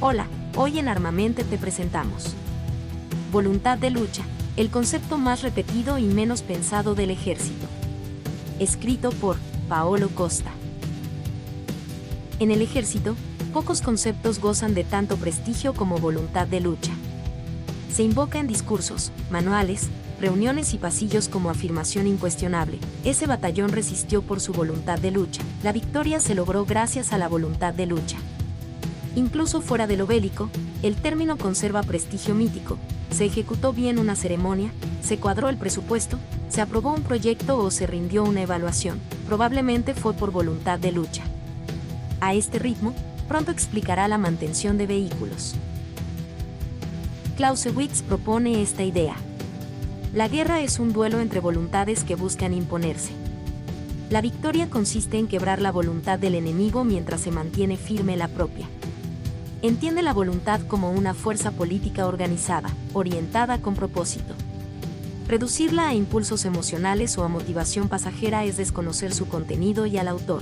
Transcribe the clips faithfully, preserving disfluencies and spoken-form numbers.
Hola, hoy en Armamente te presentamos Voluntad de lucha, el concepto más repetido y menos pensado del ejército. Escrito por Paolo Costa. En el ejército, pocos conceptos gozan de tanto prestigio como voluntad de lucha. Se invoca en discursos, manuales, reuniones y pasillos como afirmación incuestionable. Ese batallón resistió por su voluntad de lucha. La victoria se logró gracias a la voluntad de lucha. Incluso fuera de lo bélico, el término conserva prestigio mítico. Se ejecutó bien una ceremonia, se cuadró el presupuesto, se aprobó un proyecto o se rindió una evaluación. Probablemente fue por voluntad de lucha. A este ritmo, pronto explicará la mantención de vehículos. Clausewitz propone esta idea. La guerra es un duelo entre voluntades que buscan imponerse. La victoria consiste en quebrar la voluntad del enemigo mientras se mantiene firme la propia. Entiende la voluntad como una fuerza política organizada, orientada con propósito. Reducirla a impulsos emocionales o a motivación pasajera es desconocer su contenido y al autor.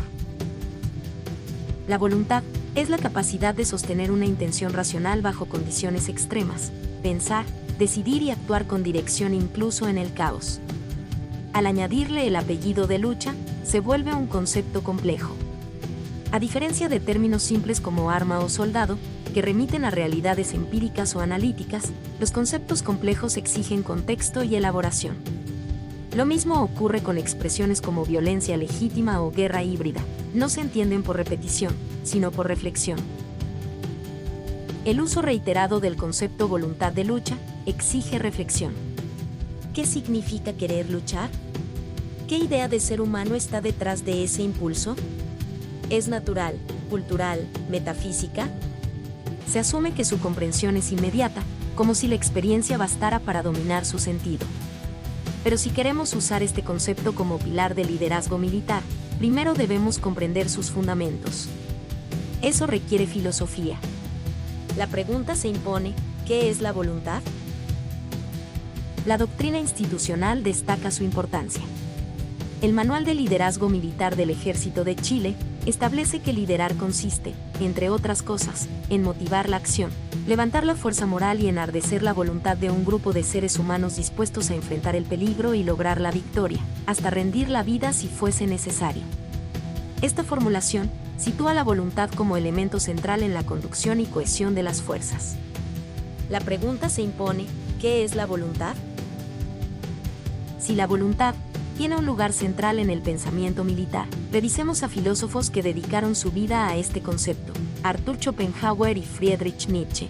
La voluntad es la capacidad de sostener una intención racional bajo condiciones extremas, pensar, decidir y actuar con dirección incluso en el caos. Al añadirle el apellido de lucha, se vuelve un concepto complejo. A diferencia de términos simples como arma o soldado, que remiten a realidades empíricas o analíticas, los conceptos complejos exigen contexto y elaboración. Lo mismo ocurre con expresiones como violencia legítima o guerra híbrida. No se entienden por repetición, sino por reflexión. El uso reiterado del concepto voluntad de lucha exige reflexión. ¿Qué significa querer luchar? ¿Qué idea de ser humano está detrás de ese impulso? ¿Es natural, cultural, metafísica? Se asume que su comprensión es inmediata, como si la experiencia bastara para dominar su sentido. Pero si queremos usar este concepto como pilar del liderazgo militar, primero debemos comprender sus fundamentos. Eso requiere filosofía. La pregunta se impone, ¿qué es la voluntad? La doctrina institucional destaca su importancia. El Manual de Liderazgo Militar del Ejército de Chile establece que liderar consiste, entre otras cosas, en motivar la acción, levantar la fuerza moral y enardecer la voluntad de un grupo de seres humanos dispuestos a enfrentar el peligro y lograr la victoria, hasta rendir la vida si fuese necesario. Esta formulación sitúa la voluntad como elemento central en la conducción y cohesión de las fuerzas. La pregunta se impone, ¿qué es la voluntad? Si la voluntad tiene un lugar central en el pensamiento militar, revisemos a filósofos que dedicaron su vida a este concepto: Arthur Schopenhauer y Friedrich Nietzsche.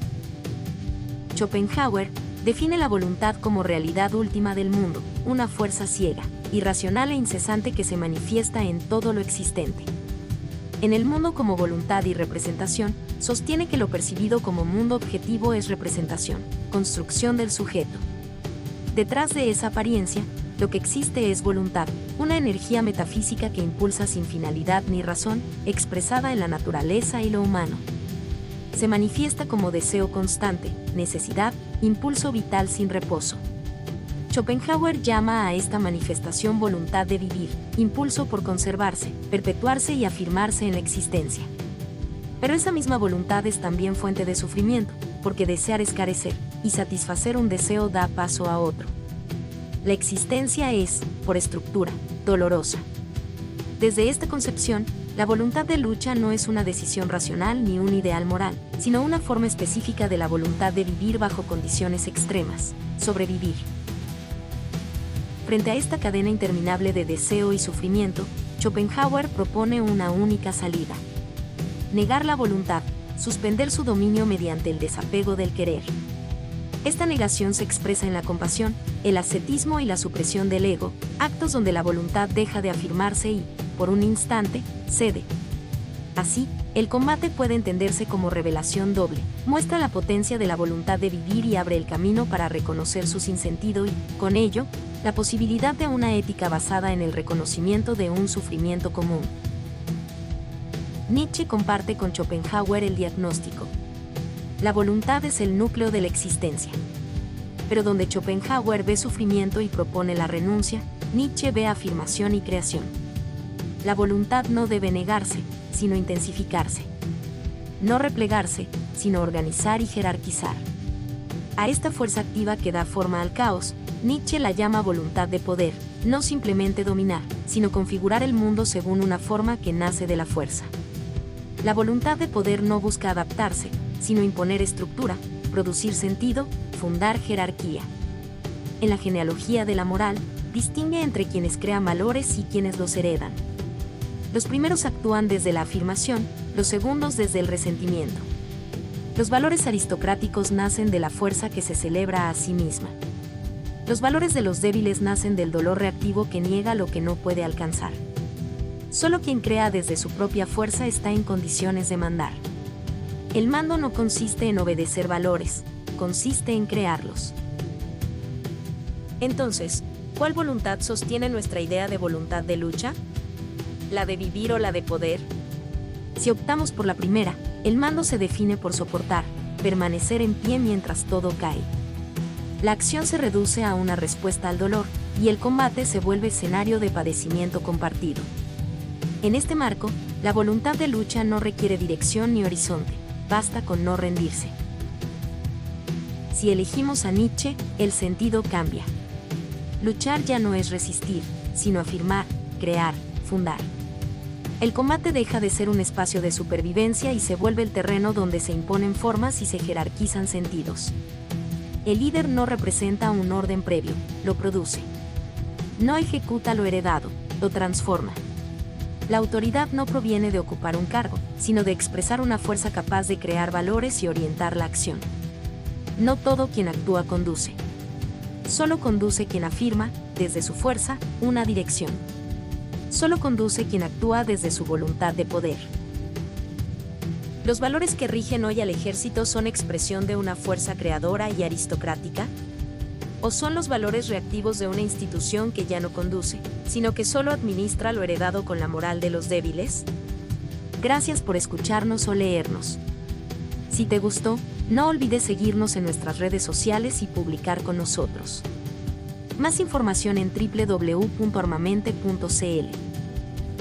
Schopenhauer define la voluntad como realidad última del mundo, una fuerza ciega, irracional e incesante que se manifiesta en todo lo existente. En el mundo como voluntad y representación, sostiene que lo percibido como mundo objetivo es representación, construcción del sujeto. Detrás de esa apariencia, lo que existe es voluntad, una energía metafísica que impulsa sin finalidad ni razón, expresada en la naturaleza y lo humano. Se manifiesta como deseo constante, necesidad, impulso vital sin reposo. Schopenhauer llama a esta manifestación voluntad de vivir, impulso por conservarse, perpetuarse y afirmarse en la existencia. Pero esa misma voluntad es también fuente de sufrimiento, porque desear es carecer, y satisfacer un deseo da paso a otro. La existencia es, por estructura, dolorosa. Desde esta concepción, la voluntad de lucha no es una decisión racional ni un ideal moral, sino una forma específica de la voluntad de vivir bajo condiciones extremas, sobrevivir. Frente a esta cadena interminable de deseo y sufrimiento, Schopenhauer propone una única salida. Negar la voluntad, suspender su dominio mediante el desapego del querer. Esta negación se expresa en la compasión, el ascetismo y la supresión del ego, actos donde la voluntad deja de afirmarse y, por un instante, cede. Así, el combate puede entenderse como revelación doble, muestra la potencia de la voluntad de vivir y abre el camino para reconocer su sinsentido y, con ello, la posibilidad de una ética basada en el reconocimiento de un sufrimiento común. Nietzsche comparte con Schopenhauer el diagnóstico. La voluntad es el núcleo de la existencia. Pero donde Schopenhauer ve sufrimiento y propone la renuncia, Nietzsche ve afirmación y creación. La voluntad no debe negarse, sino intensificarse. No replegarse, sino organizar y jerarquizar. A esta fuerza activa que da forma al caos, Nietzsche la llama voluntad de poder, no simplemente dominar, sino configurar el mundo según una forma que nace de la fuerza. La voluntad de poder no busca adaptarse, sino imponer estructura, producir sentido, fundar jerarquía. En la genealogía de la moral, distingue entre quienes crean valores y quienes los heredan. Los primeros actúan desde la afirmación, los segundos desde el resentimiento. Los valores aristocráticos nacen de la fuerza que se celebra a sí misma. Los valores de los débiles nacen del dolor reactivo que niega lo que no puede alcanzar. Solo quien crea desde su propia fuerza está en condiciones de mandar. El mando no consiste en obedecer valores, consiste en crearlos. Entonces, ¿cuál voluntad sostiene nuestra idea de voluntad de lucha? ¿La de vivir o la de poder? Si optamos por la primera, el mando se define por soportar, permanecer en pie mientras todo cae. La acción se reduce a una respuesta al dolor, y el combate se vuelve escenario de padecimiento compartido. En este marco, la voluntad de lucha no requiere dirección ni horizonte, basta con no rendirse. Si elegimos a Nietzsche, el sentido cambia. Luchar ya no es resistir, sino afirmar, crear, fundar. El combate deja de ser un espacio de supervivencia y se vuelve el terreno donde se imponen formas y se jerarquizan sentidos. El líder no representa un orden previo, lo produce. No ejecuta lo heredado, lo transforma. La autoridad no proviene de ocupar un cargo, sino de expresar una fuerza capaz de crear valores y orientar la acción. No todo quien actúa conduce. Solo conduce quien afirma, desde su fuerza, una dirección. Solo conduce quien actúa desde su voluntad de poder. ¿Los valores que rigen hoy al ejército son expresión de una fuerza creadora y aristocrática? ¿O son los valores reactivos de una institución que ya no conduce, sino que solo administra lo heredado con la moral de los débiles? Gracias por escucharnos o leernos. Si te gustó, no olvides seguirnos en nuestras redes sociales y publicar con nosotros. Más información en doble u doble u doble u punto armamente punto c l.